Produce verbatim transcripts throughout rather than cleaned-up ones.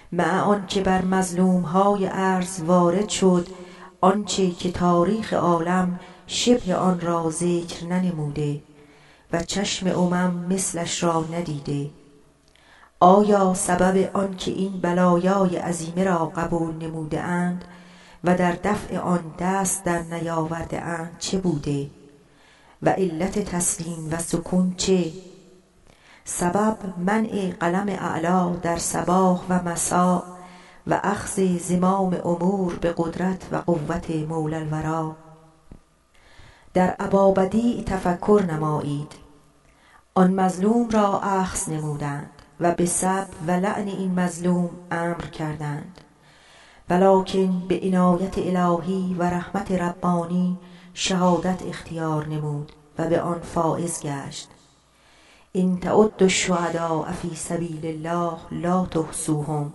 مع آنکه بر مظلوم های عرض وارد شد آنچه که تاریخ عالم شبه آن را ذکر ننموده و چشم امم مثلش را ندیده. آیا سبب آنکه این بلایای عظیمه را قبول نموده اند و در دفع آن دست در نیاورده اند چه بوده و علت تسلیم و سکون چه؟ سبب منع قلم اعلی در صباح و مساء و اخذ زمام امور به قدرت و قوت مولی الورا. در ابابدیع تفکر نمایید. آن مظلوم را اخذ نمودند و به سب و لعن این مظلوم امر کردند، ولکن به عنایت الهی و رحمت ربانی شهادت اختیار نمود و به آن فائز گشت. ان تعدوا الشهداء فی سبیل الله لا تحصوهم.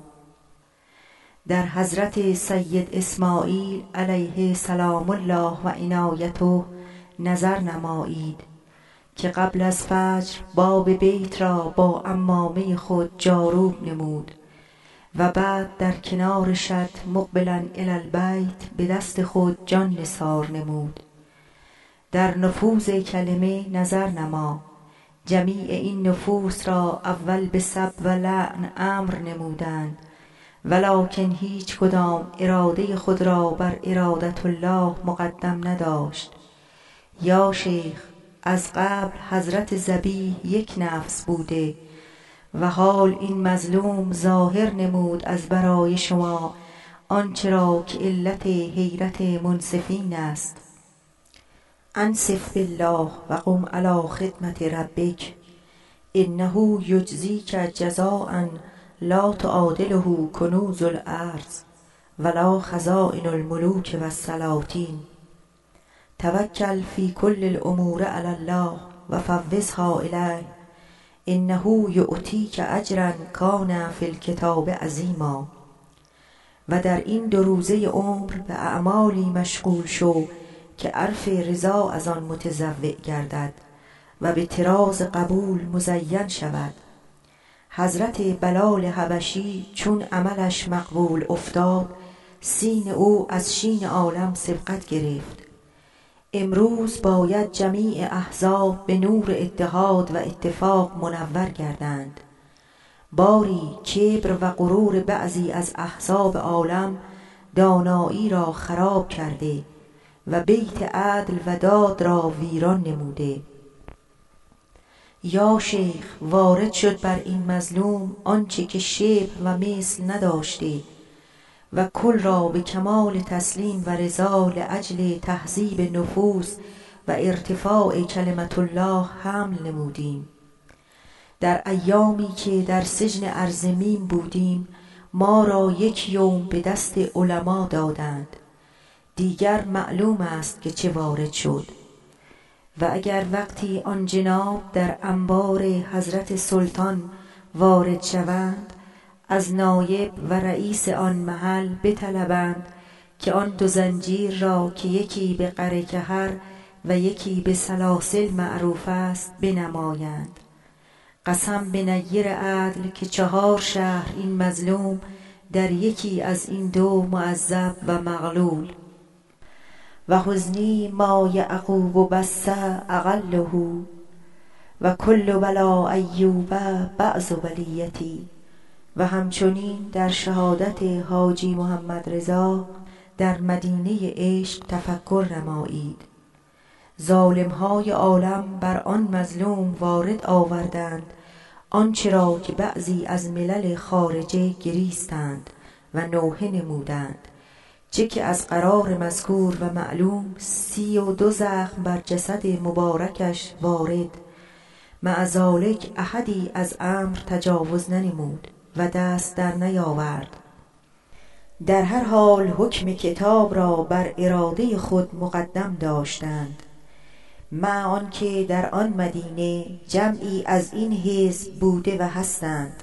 در حضرت سید اسماعیل علیه سلام الله و عنایته نظر نمایید که قبل از فجر باب بیت را با عمامه خود جاروب نمود و بعد در کنار شط مقبلا الی البیت به دست خود جان نثار نمود. در نفوذ کلمه نظر نما. جمیع این نفوس را اول به سب و لعن امر نمودند، ولکن هیچ کدام اراده خود را بر ارادت الله مقدم نداشت. یا شیخ، از قبل حضرت ذبیح یک نفس بوده و حال این مظلوم ظاهر نمود از برای شما آنچه را که علت حیرت منصفین است. انصف بالله و قم علی خدمت ربک انه یجزیک جزاء لا تعادله کنوز الارض ولا خزائن الملوک و السلاطین. توکل فی کل الامور علی الله و فوضها الیه انه یؤتیک اجرا کان فی الکتاب عظیما. و در این دو روزه عمر به اعمالی مشغول شو که عرف رضا از آن متزوع گردد و به طراز قبول مزین شود. حضرت بلال حبشی چون عملش مقبول افتاد سین او از شین عالم سبقت گرفت. امروز باید جمیع احزاب به نور اتحاد و اتفاق منور گردند. باری کبر و غرور بعضی از احزاب عالم دانایی را خراب کرده و بیت عدل و داد را ویران نموده. یا شیخ، وارد شد بر این مظلوم آنچه که شبه و مثل نداشته و کل را به کمال تسلیم و رضا لأجل تهذیب نفوس و ارتفاع کلمت الله حمل نمودیم. در ایامی که در سجن ارزمین بودیم ما را یک یوم به دست علما دادند، دیگر معلوم است که چه وارد شد. و اگر وقتی آن جناب در انبار حضرت سلطان وارد شوند از نایب و رئیس آن محل بطلبند که آن دو زنجیر را که یکی به قره‌کهر و یکی به سلاسل معروف است بنمایند. قسم به نیر عدل که چهار شهر این مظلوم در یکی از این دو معذب و مغلول. و حزنی ما یعقوب بس اقله و کل بلا ایوب بعض بلیتی. و همچنین در شهادت حاجی محمد رضا در مدینه عشق تفکر نمایید. ظالمهای عالم بر آن مظلوم وارد آوردند آنچه را که بعضی از ملل خارجه گریستند و نوحه نمودند، چه که از قرار مذکور و معلوم سی و دو زخم بر جسد مبارکش وارد. مع ذالک احدی از امر تجاوز ننمود و دست در نیاورد. در هر حال حکم کتاب را بر اراده خود مقدم داشتند، مع آنکه در آن مدینه جمعی از این حزب بوده و هستند.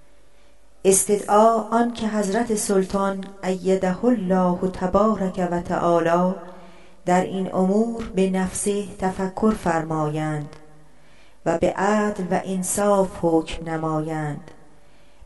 استدعا آنکه حضرت سلطان ایده الله تبارک و تعالی در این امور به نفسه تفکر فرمایند و به عدل و انصاف حکم نمایند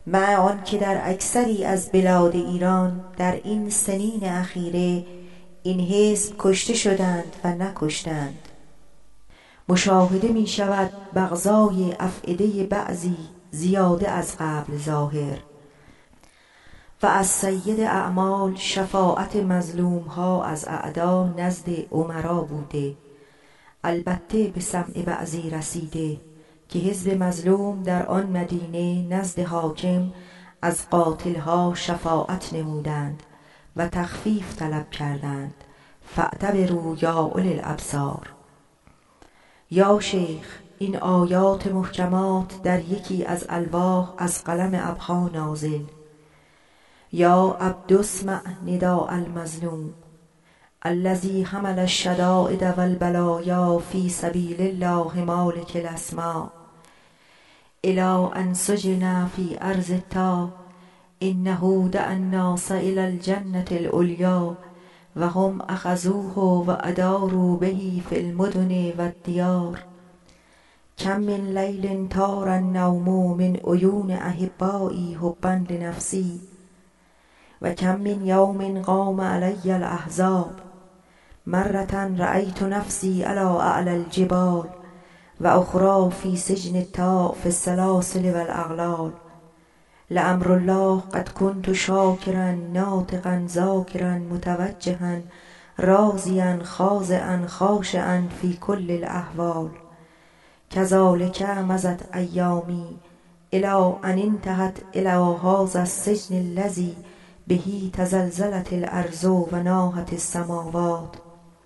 مع آن که در اکثری از بلاد ایران در این سنین اخیره این حزب کشته شدند و نکشتند. مشاهده می شود بغضای افئده بعضی زیاده از قبل ظاهر و از سید اعمال شفاعت مظلوم ها از اعدا نزد امرا بوده، البته به سمع بعضی رسیده که حزب مظلوم در آن مدینه نزد حاکم از قاتلها شفاعت نمودند و تخفیف طلب کردند. فاعتبروا یا اولی الابصار. یا شیخ، این آیات محکمات در یکی از الواح از قلم ابها نازل. یا عبد اسمع نداء المظلوم الذي حمل الشدائد والبلايا في سبيل الله مالك الاسماء الى ان سجن في ارض التا انه دعا الناس الى الجنة العليا وهم اخذوه واداروا به في المدن والديار. كم من ليل طار النوم من عيون احبائي حبا لنفسي وكم من يوم قام علي الأحزاب. مرة رأيت نفسي على أعلى الجبال وأخرى في سجن التاء في السلاسل والأغلال. لأمر الله قد كنت شاكرا ناطقا ذاكرا متوجها راضيا خاضعا خاشعا في كل الأحوال. كذلك مضت أيامي إلى أن انتهت إلى هذا السجن الذي به تزلزلت الارض و ناهت السماوات.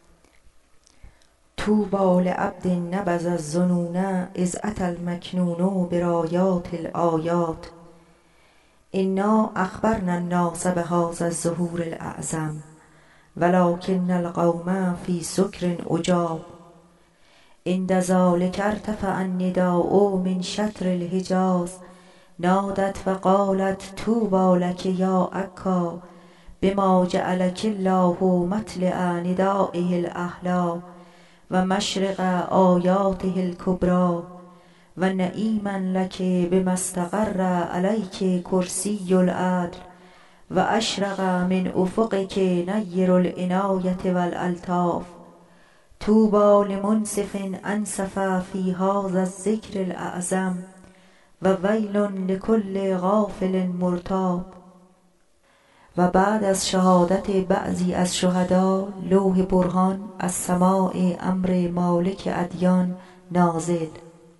طوبى لعبد نبذ الظنون اذ اتى المكنون برایات الآیات. انا اخبرنا الناس بهذا الظهور الاعظم ولكن القوم في سكر عجاب. عند ذلك ارتفع النداء من شطر الحجاز نادت وقالت طوبى لك يا عكا بما جعلك الله مطلع ندائه الأحلى ومشرق آياته الكبرى ونعيما لك بما استقر عليك كرسي العدل وأشرق من أفقك نير العناية والألطاف. طوبى لمنصف أنصف في هذا الذكر الأعظم و ویل لکل غافل مرتاب. و بعد از شهادت بعضی از شهدا لوح برهان از سماع امر مالک ادیان نازل.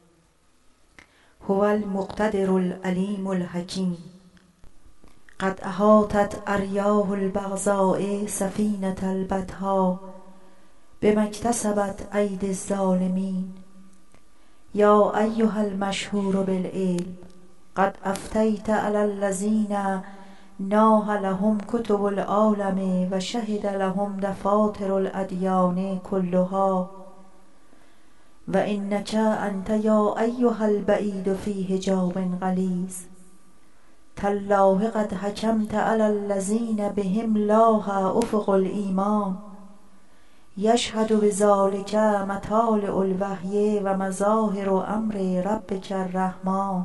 هو المقتدر العلیم الحکیم قد احاطت اریاح البغضاء سفینة البطحاء بما اکتسبت ایدی الظالمین. یا ایها المشهور بالعلم قد افتیت علی الذین ناح لهم کتب العالم و شهد لهم دفاتر الادیان کلها و انک انت یا ایها البعید فی حجاب غلیظ. تالله قد حکمت علی الذین بهم لاح افق الایمان یشهد بذلک مطالع الوحی و مظاهر امر ربک الرحمن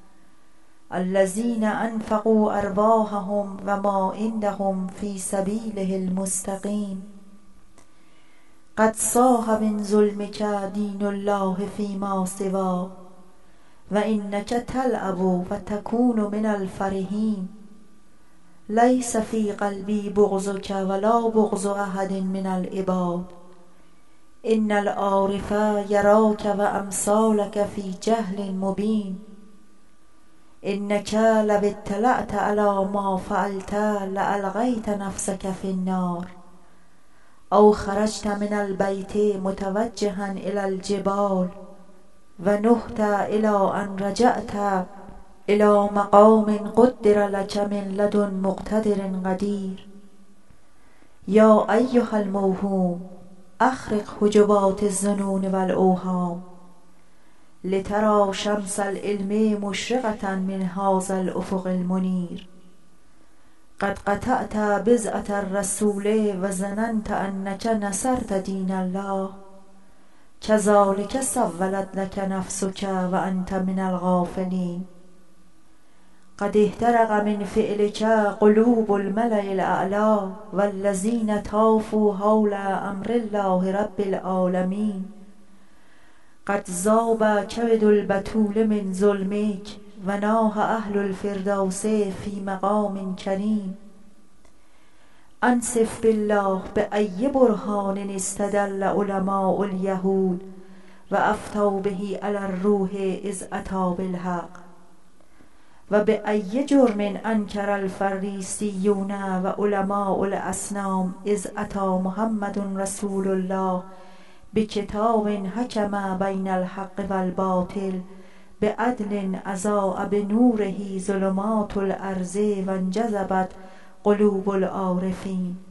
الذین انفقوا ارواحهم و ما عندهم فی سبیله المستقیم. قد صاح من ظلمک دین الله فیما سواه و انک تلعب و تکون من الفرحین. لیس فی قلبی بغضک ولا بغض احد من العباد. ان العارف یراک و امثالک فی جهل مبین. انک لو اطلعت علی ما فعلت لالقیت نفسک فی النار او خرجت من البیت متوجها الی الجبال و نهت الی ان رجعت الى مقام قدر لك من لدن مقتدر قدیر. یا ایها الموهوم اخرق حجبات الظنون والاوهام لترى شمس العلم مشرقة من هذا الافق المنیر. قد قطعت بضعة الرسول و ظننت انک نصرت دین الله کذلک سولت لك نفسک و انت من الغافلین. قد احترق من فعلك قلوب الملأ الأعلى والذين طافوا حول أمر الله رب العالمين. قد ذاب كبد البتول من ظلمك وناح أهل الفردوس في مقام كريم. أنصف بالله بأي برهان استدل علماء اليهود وأفتوا به على الروح إذ أتى بالحق، وبأي جرم أنكر الفريسيون وعلماء الأصنام إذ أتى محمد رسول الله بكتاب حكم بين الحق والباطل بعدل أضاء بنوره ظلمات الأرض وانجذبت قلوب العارفين.